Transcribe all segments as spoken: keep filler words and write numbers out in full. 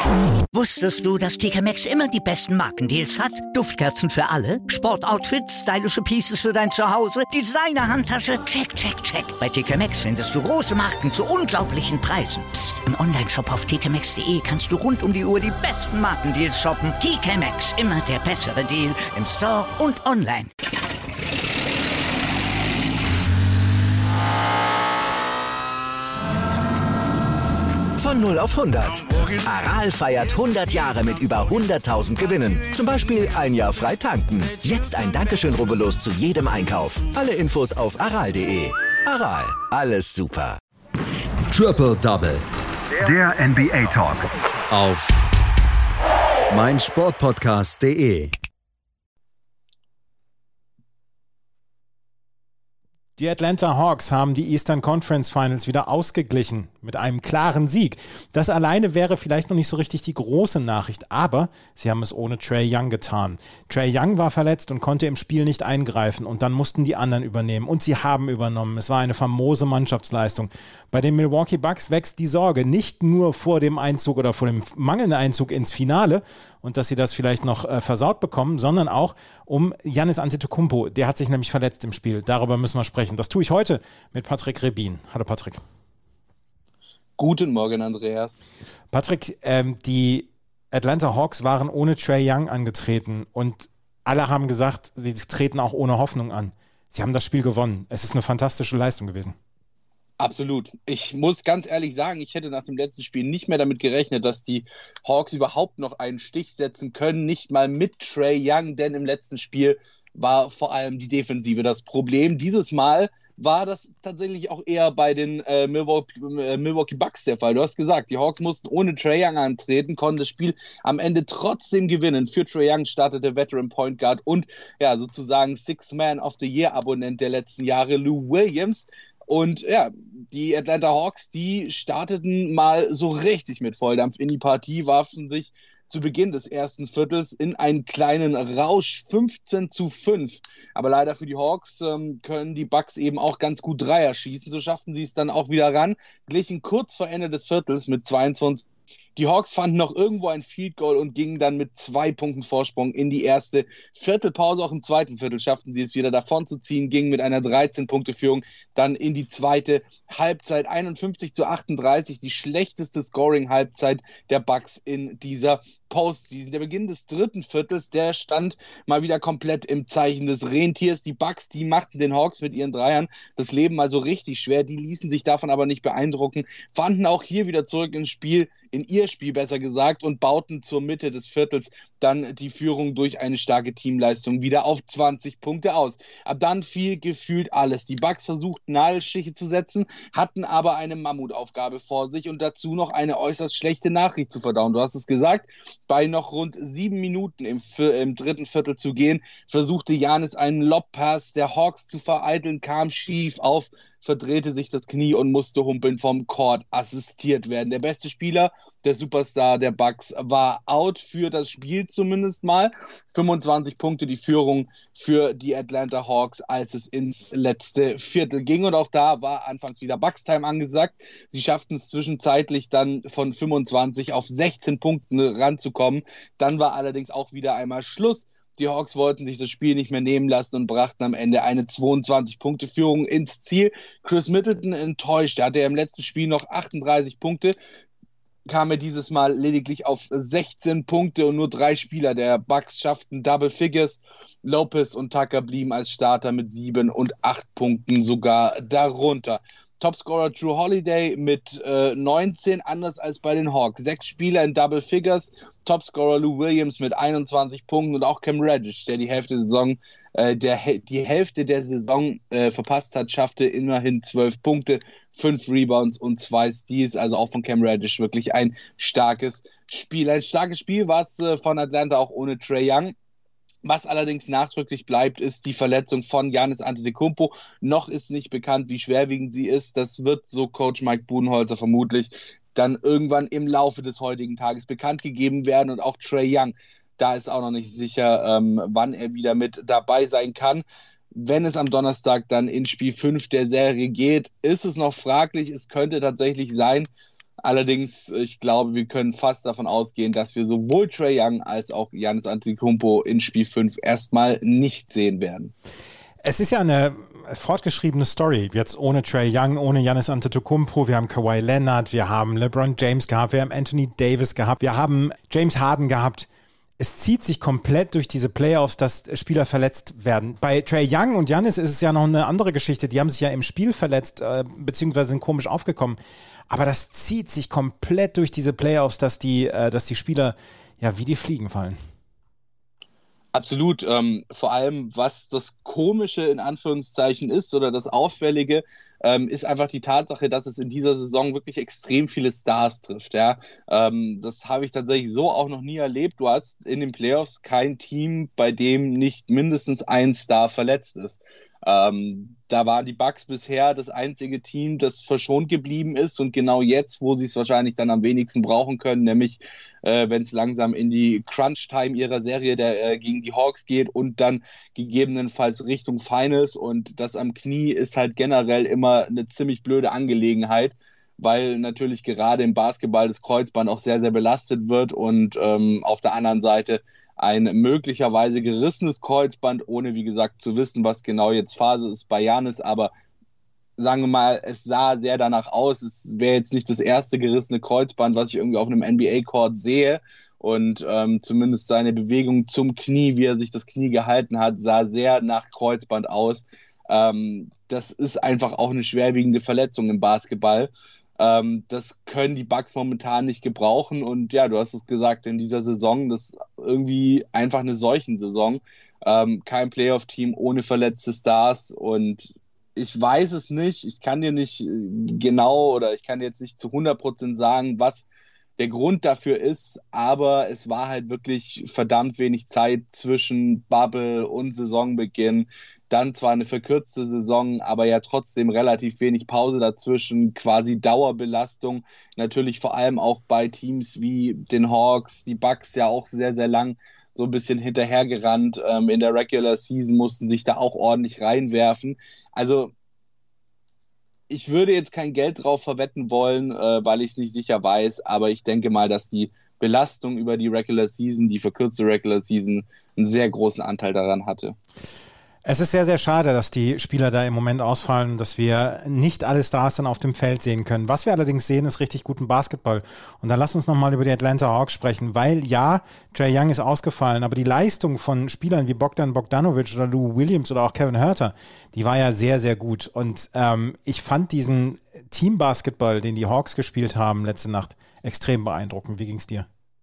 Wusstest du, dass T K Maxx immer die besten Markendeals hat? Duftkerzen für alle, Sportoutfits, stylische Pieces für dein Zuhause, Designer-Handtasche, check, check, check. Bei T K Maxx findest du große Marken zu unglaublichen Preisen. Psst. Im Onlineshop auf t k maxx punkt d e kannst du rund um die Uhr die besten Markendeals shoppen. T K Maxx, immer der bessere Deal im Store und online. Von null auf hundert. Aral feiert hundert Jahre mit über hunderttausend Gewinnen. Zum Beispiel ein Jahr frei tanken. Jetzt ein Dankeschön, rubbellos zu jedem Einkauf. Alle Infos auf aral punkt de. Aral, alles super. Triple Double. Der N B A-Talk. Auf meinsportpodcast punkt de. Die Atlanta Hawks haben die Eastern Conference Finals wieder ausgeglichen mit einem klaren Sieg. Das alleine wäre vielleicht noch nicht so richtig die große Nachricht, aber sie haben es ohne Trae Young getan. Trae Young war verletzt und konnte im Spiel nicht eingreifen und dann mussten die anderen übernehmen und sie haben übernommen. Es war eine famose Mannschaftsleistung. Bei den Milwaukee Bucks wächst die Sorge, nicht nur vor dem Einzug oder vor dem mangelnden Einzug ins Finale und dass sie das vielleicht noch äh, versaut bekommen, sondern auch um Giannis Antetokounmpo. Der hat sich nämlich verletzt im Spiel. Darüber müssen wir sprechen. Das tue ich heute mit Patrick Rebin. Hallo Patrick. Guten Morgen, Andreas. Patrick, ähm, die Atlanta Hawks waren ohne Trae Young angetreten und alle haben gesagt, sie treten auch ohne Hoffnung an. Sie haben das Spiel gewonnen. Es ist eine fantastische Leistung gewesen. Absolut. Ich muss ganz ehrlich sagen, ich hätte nach dem letzten Spiel nicht mehr damit gerechnet, dass die Hawks überhaupt noch einen Stich setzen können, nicht mal mit Trae Young, denn im letzten Spiel war vor allem die Defensive das Problem. Dieses Mal war das tatsächlich auch eher bei den äh, Milwaukee, äh, Milwaukee Bucks der Fall. Du hast gesagt, die Hawks mussten ohne Trae Young antreten, konnten das Spiel am Ende trotzdem gewinnen. Für Trae Young startet der Veteran Point Guard und ja sozusagen Sixth Man of the Year Abonnent der letzten Jahre, Lou Williams. Und ja, die Atlanta Hawks, die starteten mal so richtig mit Volldampf in die Partie, warfen sich zu Beginn des ersten Viertels in einen kleinen Rausch, fünfzehn zu fünf. Aber leider für die Hawks ähm, können die Bucks eben auch ganz gut Dreier schießen. So schafften sie es dann auch wieder ran, glichen kurz vor Ende des Viertels mit zweiundzwanzig. Die Hawks fanden noch irgendwo ein Field Goal und gingen dann mit zwei Punkten Vorsprung in die erste Viertelpause. Auch im zweiten Viertel schafften sie es wieder davon zu ziehen, gingen mit einer dreizehn-Punkte-Führung dann in die zweite Halbzeit. einundfünfzig zu achtunddreißig, die schlechteste Scoring-Halbzeit der Bucks in dieser Postseason. Der Beginn des dritten Viertels, der stand mal wieder komplett im Zeichen des Rentiers. Die Bucks, die machten den Hawks mit ihren Dreiern das Leben mal so richtig schwer. Die ließen sich davon aber nicht beeindrucken, fanden auch hier wieder zurück ins Spiel, in ihr Spiel besser gesagt, und bauten zur Mitte des Viertels dann die Führung durch eine starke Teamleistung wieder auf zwanzig Punkte aus. Ab dann fiel gefühlt alles. Die Bucks versuchten Nadelstiche zu setzen, hatten aber eine Mammutaufgabe vor sich und dazu noch eine äußerst schlechte Nachricht zu verdauen. Du hast es gesagt, bei noch rund sieben Minuten im, im dritten Viertel zu gehen, versuchte Giannis einen Lobpass der Hawks zu vereiteln, kam schief auf, verdrehte sich das Knie und musste humpeln vom Court assistiert werden. Der beste Spieler, der Superstar der Bucks, war out für das Spiel zumindest mal. fünfundzwanzig Punkte die Führung für die Atlanta Hawks, als es ins letzte Viertel ging. Und auch da war anfangs wieder Bucks-Time angesagt. Sie schafften es zwischenzeitlich dann von fünfundzwanzig auf sechzehn Punkten ranzukommen. Dann war allerdings auch wieder einmal Schluss. Die Hawks wollten sich das Spiel nicht mehr nehmen lassen und brachten am Ende eine zweiundzwanzig-Punkte-Führung ins Ziel. Chris Middleton enttäuscht. Er hatte im letzten Spiel noch achtunddreißig Punkte, kam er dieses Mal lediglich auf sechzehn Punkte und nur drei Spieler der Bucks schafften Double Figures. Lopez und Tucker blieben als Starter mit sieben und acht Punkten sogar darunter. Topscorer Drew Holiday mit äh, neunzehn, anders als bei den Hawks. Sechs Spieler in Double Figures. Topscorer Lou Williams mit einundzwanzig Punkten und auch Cam Reddish, der die Hälfte der Saison, äh, der, die Hälfte der Saison äh, verpasst hat, schaffte immerhin zwölf Punkte, fünf Rebounds und zwei Steals. Also auch von Cam Reddish wirklich ein starkes Spiel. Ein starkes Spiel war es äh, von Atlanta auch ohne Trae Young. Was allerdings nachdrücklich bleibt, ist die Verletzung von Giannis Antetokounmpo. Noch ist nicht bekannt, wie schwerwiegend sie ist. Das wird, so Coach Mike Budenholzer, vermutlich dann irgendwann im Laufe des heutigen Tages bekannt gegeben werden. Und auch Trae Young, da ist auch noch nicht sicher, ähm, wann er wieder mit dabei sein kann. Wenn es am Donnerstag dann in Spiel fünf der Serie geht, ist es noch fraglich. Es könnte tatsächlich sein, Allerdings, ich glaube, wir können fast davon ausgehen, dass wir sowohl Trae Young als auch Giannis Antetokounmpo in Spiel fünf erstmal nicht sehen werden. Es ist ja eine fortgeschriebene Story, jetzt ohne Trae Young, ohne Giannis Antetokounmpo. Wir haben Kawhi Leonard, wir haben LeBron James gehabt, wir haben Anthony Davis gehabt, wir haben James Harden gehabt. Es zieht sich komplett durch diese Playoffs, dass Spieler verletzt werden. Bei Trae Young und Giannis ist es ja noch eine andere Geschichte. Die haben sich ja im Spiel verletzt, äh, beziehungsweise sind komisch aufgekommen. Aber das zieht sich komplett durch diese Playoffs, dass die, äh, dass die Spieler ja wie die Fliegen fallen. Absolut. Ähm, vor allem, was das Komische in Anführungszeichen ist oder das Auffällige, ähm, ist einfach die Tatsache, dass es in dieser Saison wirklich extrem viele Stars trifft. Ja? Ähm, das habe ich tatsächlich so auch noch nie erlebt. Du hast in den Playoffs kein Team, bei dem nicht mindestens ein Star verletzt ist. Ähm, da waren die Bucks bisher das einzige Team, das verschont geblieben ist und genau jetzt, wo sie es wahrscheinlich dann am wenigsten brauchen können, nämlich äh, wenn es langsam in die Crunch-Time ihrer Serie der, äh, gegen die Hawks geht und dann gegebenenfalls Richtung Finals, und das am Knie ist halt generell immer eine ziemlich blöde Angelegenheit, weil natürlich gerade im Basketball das Kreuzband auch sehr, sehr belastet wird und ähm, auf der anderen Seite ein möglicherweise gerissenes Kreuzband, ohne wie gesagt zu wissen, was genau jetzt Phase ist bei Giannis, aber sagen wir mal, es sah sehr danach aus, es wäre jetzt nicht das erste gerissene Kreuzband, was ich irgendwie auf einem N B A-Court sehe, und ähm, zumindest seine Bewegung zum Knie, wie er sich das Knie gehalten hat, sah sehr nach Kreuzband aus. Ähm, das ist einfach auch eine schwerwiegende Verletzung im Basketball. Ähm, das können die Bucks momentan nicht gebrauchen, und ja, du hast es gesagt, in dieser Saison, das ist irgendwie einfach eine Seuchensaison. Ähm, kein Playoff-Team ohne verletzte Stars, und ich weiß es nicht, ich kann dir nicht genau oder ich kann dir jetzt nicht zu hundert Prozent sagen, was der Grund dafür ist, aber es war halt wirklich verdammt wenig Zeit zwischen Bubble und Saisonbeginn. Dann zwar eine verkürzte Saison, aber ja trotzdem relativ wenig Pause dazwischen, quasi Dauerbelastung. Natürlich vor allem auch bei Teams wie den Hawks, die Bucks ja auch sehr, sehr lang so ein bisschen hinterhergerannt. Ähm, in der Regular Season mussten sich da auch ordentlich reinwerfen. Also ich würde jetzt kein Geld drauf verwetten wollen, äh, weil ich es nicht sicher weiß, aber ich denke mal, dass die Belastung über die Regular Season, die verkürzte Regular Season, einen sehr großen Anteil daran hatte. Es ist sehr, sehr schade, dass die Spieler da im Moment ausfallen, dass wir nicht alle Stars dann auf dem Feld sehen können. Was wir allerdings sehen, ist richtig guten Basketball. Und dann lass uns nochmal über die Atlanta Hawks sprechen, weil ja, Trae Young ist ausgefallen, aber die Leistung von Spielern wie Bogdan Bogdanovic oder Lou Williams oder auch Kevin Huerter, die war ja sehr, sehr gut. Und ähm, ich fand diesen Team-Basketball, den die Hawks gespielt haben letzte Nacht, extrem beeindruckend. Wie ging's dir?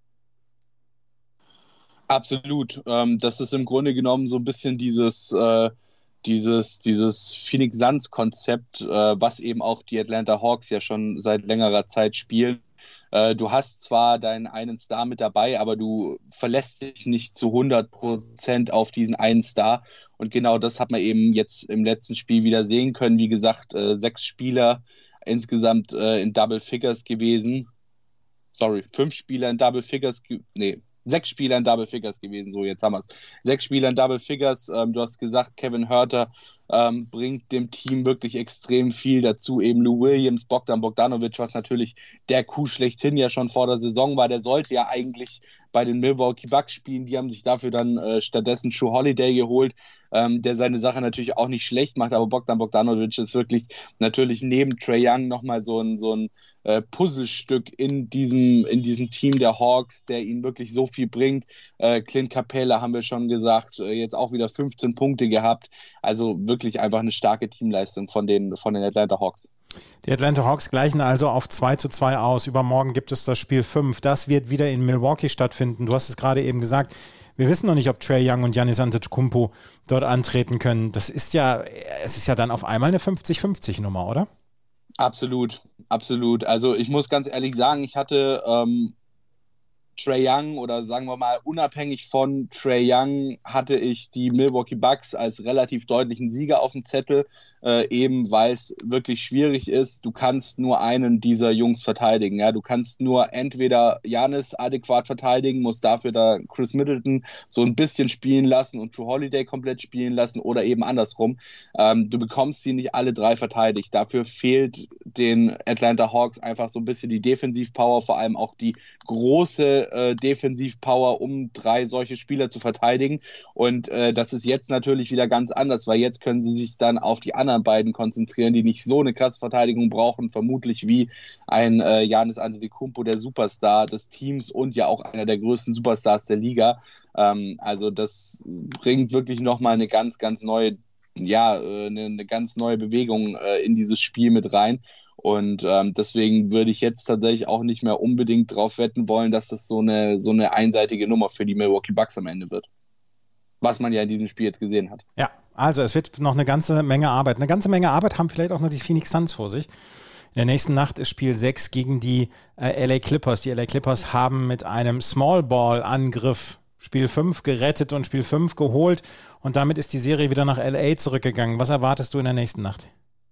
Absolut. Ähm, das ist im Grunde genommen so ein bisschen dieses, äh, dieses, dieses Phoenix Suns-Konzept, äh, was eben auch die Atlanta Hawks ja schon seit längerer Zeit spielen. Äh, du hast zwar deinen einen Star mit dabei, aber du verlässt dich nicht zu hundert Prozent auf diesen einen Star. Und genau das hat man eben jetzt im letzten Spiel wieder sehen können. Wie gesagt, äh, sechs Spieler insgesamt äh, in Double Figures gewesen. Sorry, fünf Spieler in Double Figures, ge- nee, Sechs Spieler in Double Figures gewesen, so jetzt haben wir es. Sechs Spieler in Double Figures, ähm, du hast gesagt, Kevin Huerter ähm, bringt dem Team wirklich extrem viel dazu. Eben Lou Williams, Bogdan Bogdanovic, was natürlich der Coup schlechthin ja schon vor der Saison war. Der sollte ja eigentlich bei den Milwaukee Bucks spielen. Die haben sich dafür dann äh, stattdessen Jrue Holiday geholt, ähm, der seine Sache natürlich auch nicht schlecht macht. Aber Bogdan Bogdanovic ist wirklich natürlich neben Trae Young nochmal so ein, so ein äh, Puzzlestück in diesem, in diesem Team der Hawks, der ihnen wirklich so viel bringt. Äh, Clint Capella haben wir schon gesagt, äh, jetzt auch wieder fünfzehn Punkte gehabt. Also wirklich einfach eine starke Teamleistung von den, von den Atlanta Hawks. Die Atlanta Hawks gleichen also auf zwei zu zwei aus. Übermorgen gibt es das Spiel fünf. Das wird wieder in Milwaukee stattfinden. Du hast es gerade eben gesagt. Wir wissen noch nicht, ob Trae Young und Giannis Antetokounmpo dort antreten können. Das ist ja, es ist ja dann auf einmal eine fünfzig fünfzig Nummer, oder? Absolut, absolut. Also ich muss ganz ehrlich sagen, ich hatte ähm, Trae Young oder sagen wir mal unabhängig von Trae Young hatte ich die Milwaukee Bucks als relativ deutlichen Sieger auf dem Zettel. äh, eben weil es wirklich schwierig ist. Du kannst nur einen dieser Jungs verteidigen. Ja? Du kannst nur entweder Giannis adäquat verteidigen, musst dafür da Chris Middleton so ein bisschen spielen lassen und Jrue Holiday komplett spielen lassen oder eben andersrum. Ähm, du bekommst sie nicht alle drei verteidigt. Dafür fehlt den Atlanta Hawks einfach so ein bisschen die Defensivpower, vor allem auch die große äh, Defensivpower, um drei solche Spieler zu verteidigen. Und äh, das ist jetzt natürlich wieder ganz anders, weil jetzt können sie sich dann auf die anderen beiden konzentrieren, die nicht so eine krasse Verteidigung brauchen, vermutlich wie ein äh, Giannis Antetokounmpo, der Superstar des Teams und ja auch einer der größten Superstars der Liga. Ähm, also das bringt wirklich nochmal eine ganz, ganz neue, ja, eine, eine ganz neue Bewegung äh, in dieses Spiel mit rein. Und ähm, deswegen würde ich jetzt tatsächlich auch nicht mehr unbedingt drauf wetten wollen, dass das so eine, so eine einseitige Nummer für die Milwaukee Bucks am Ende wird. Was man ja in diesem Spiel jetzt gesehen hat. Ja, also es wird noch eine ganze Menge Arbeit. Eine ganze Menge Arbeit haben vielleicht auch noch die Phoenix Suns vor sich. In der nächsten Nacht ist Spiel sechs gegen die äh, L A Clippers. Die L A Clippers haben mit einem Small-Ball-Angriff Spiel fünf gerettet und Spiel fünf geholt. Und damit ist die Serie wieder nach L A zurückgegangen. Was erwartest du in der nächsten Nacht?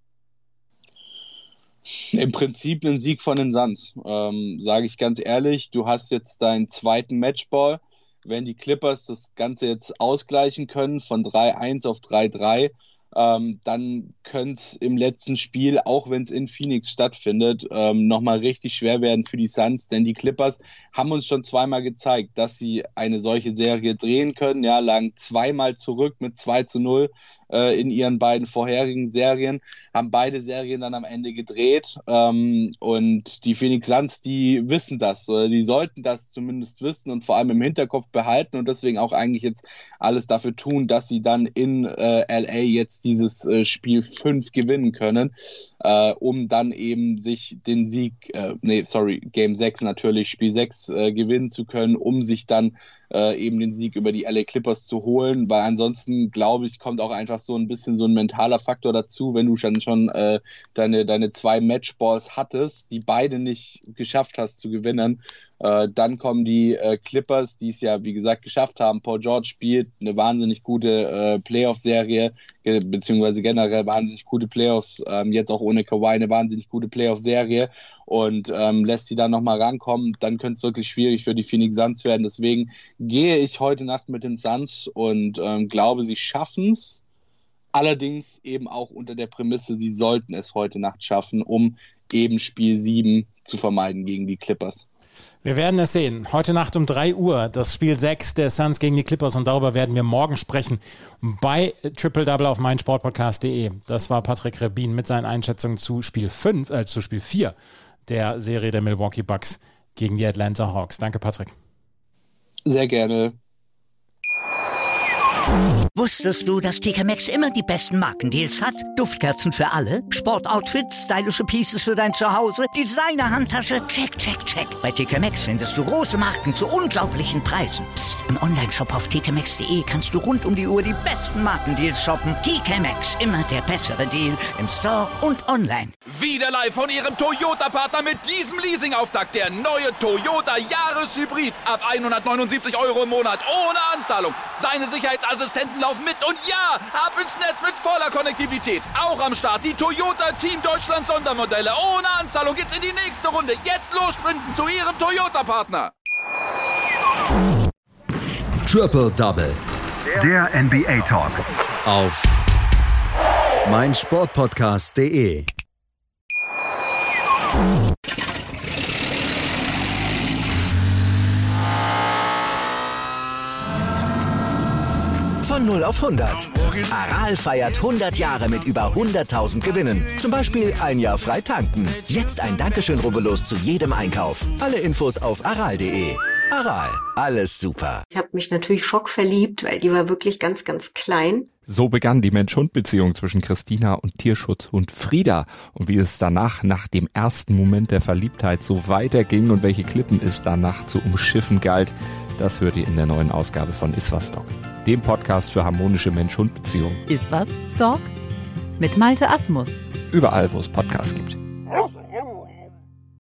Im Prinzip einen Sieg von den Suns, ähm, sage ich ganz ehrlich. Du hast jetzt deinen zweiten Matchball. Wenn die Clippers das Ganze jetzt ausgleichen können von drei eins auf drei drei, ähm, dann könnte es im letzten Spiel, auch wenn es in Phoenix stattfindet, ähm, nochmal richtig schwer werden für die Suns, denn die Clippers haben uns schon zweimal gezeigt, dass sie eine solche Serie drehen können, ja, lagen zweimal zurück mit zwei zu null äh, in ihren beiden vorherigen Serien, haben beide Serien dann am Ende gedreht, ähm, und die Phoenix Suns, die wissen das, oder die sollten das zumindest wissen und vor allem im Hinterkopf behalten und deswegen auch eigentlich jetzt alles dafür tun, dass sie dann in äh, L A jetzt dieses äh, Spiel fünf gewinnen können, äh, um dann eben sich den Sieg, äh, nee, sorry, Game sechs natürlich, Spiel sechs äh, gewinnen zu können, um sich dann äh, eben den Sieg über die L A Clippers zu holen, weil ansonsten, glaube ich, kommt auch einfach so ein bisschen so ein mentaler Faktor dazu, wenn du schon, schon äh, deine, deine zwei Matchballs hattest, die beide nicht geschafft hast zu gewinnen. Äh, dann kommen die äh, Clippers, die es ja, wie gesagt, geschafft haben. Paul George spielt eine wahnsinnig gute äh, Playoff-Serie, äh, beziehungsweise generell wahnsinnig gute Playoffs, ähm, jetzt auch ohne Kawhi eine wahnsinnig gute Playoff-Serie und ähm, lässt sie dann nochmal rankommen. Dann könnte es wirklich schwierig für die Phoenix Suns werden. Deswegen gehe ich heute Nacht mit den Suns und ähm, glaube, sie schaffen es. Allerdings eben auch unter der Prämisse, sie sollten es heute Nacht schaffen, um eben Spiel sieben zu vermeiden gegen die Clippers. Wir werden es sehen. Heute Nacht um drei Uhr das Spiel sechs der Suns gegen die Clippers und darüber werden wir morgen sprechen bei Triple Double auf meinsportpodcast punkt de. Das war Patrick Rebin mit seinen Einschätzungen zu Spiel fünf, äh, zu Spiel vier der Serie der Milwaukee Bucks gegen die Atlanta Hawks. Danke, Patrick. Sehr gerne. Wusstest du, dass T K Maxx immer die besten Markendeals hat? Duftkerzen für alle, Sportoutfits, stylische Pieces für dein Zuhause, Designer-Handtasche, check, check, check. Bei T K Maxx findest du große Marken zu unglaublichen Preisen. Psst. Im Onlineshop auf t k maxx punkt de kannst du rund um die Uhr die besten Markendeals shoppen. T K Maxx, immer der bessere Deal im Store und online. Wieder live von Ihrem Toyota-Partner mit diesem Leasing-Auftakt. Der neue Toyota Jahreshybrid. Ab hundertneunundsiebzig Euro im Monat ohne Anzahlung. Seine Sicherheitsassistenten laufen mit und ja, ab ins Netz mit voller Konnektivität. Auch am Start die Toyota Team Deutschland Sondermodelle. Ohne Anzahlung geht's in die nächste Runde. Jetzt los sprinten zu Ihrem Toyota-Partner. Triple Double. Der N B A Talk. Auf meinsportpodcast punkt de. Von null auf hundert. Aral feiert hundert Jahre mit über hunderttausend Gewinnen. Zum Beispiel ein Jahr frei tanken. Jetzt ein Dankeschön, rubbellos zu jedem Einkauf. Alle Infos auf aral punkt de. Aral, alles super. Ich habe mich natürlich schockverliebt, weil die war wirklich ganz, ganz klein. So begann die Mensch-Hund-Beziehung zwischen Christina und Tierschutzhund Frieda. Und wie es danach, nach dem ersten Moment der Verliebtheit, so weiterging und welche Klippen es danach zu umschiffen galt, das hört ihr in der neuen Ausgabe von Iswas Dog, dem Podcast für harmonische Mensch-Hund-Beziehungen. Iswas Dog? Mit Malte Asmus. Überall, wo es Podcasts gibt.